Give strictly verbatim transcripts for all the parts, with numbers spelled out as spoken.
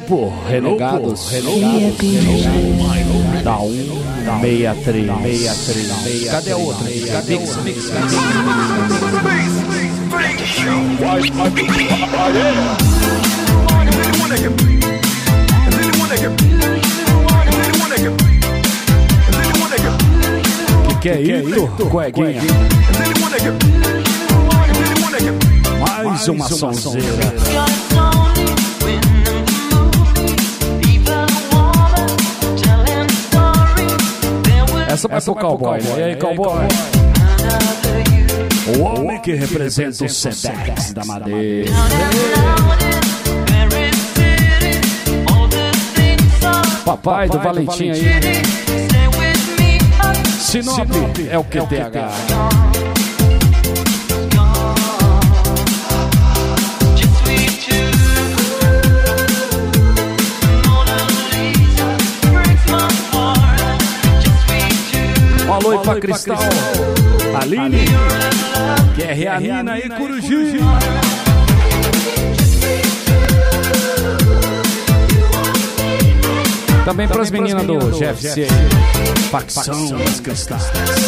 Grupo Renegados, Renegados, da um seis três, seis três. Cadê a outra? Cadê mix, mix, mix? Que que é isso, coeguinha? Mais uma sonzeira. Essa vai pro cowboy, né? E aí, cowboy? O homem que representa o Sedex da Madeira. Papai do Valentim aí. Sinop é o Q T H. Um alô aí pra Cristal, Aline, que é Realina e Curuji. Também pras meninas do G F C, facção das Cristais.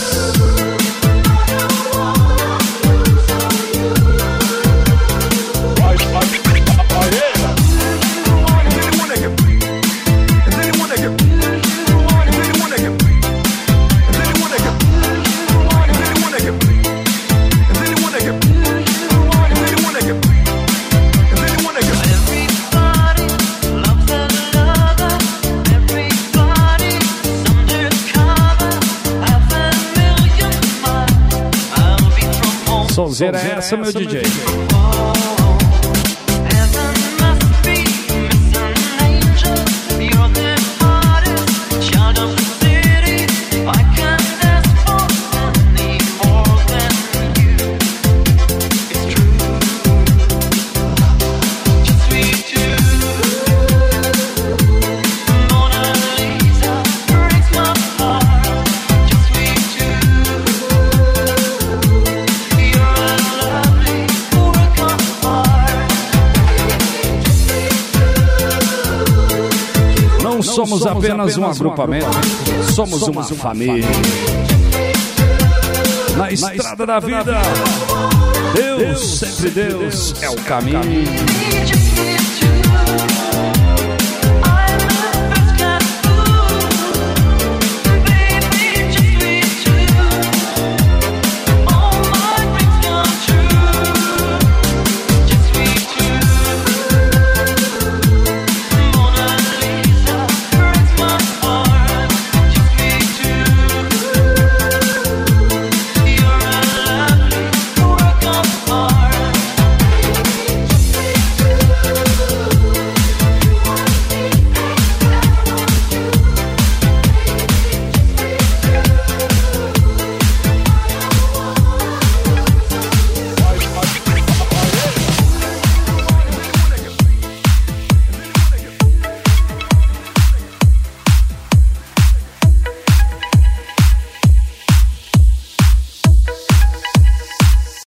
Sonzeira é essa, meu D J. Somos apenas um agrupamento, somos uma família. Na estrada da vida, Deus, sempre Deus, é o caminho.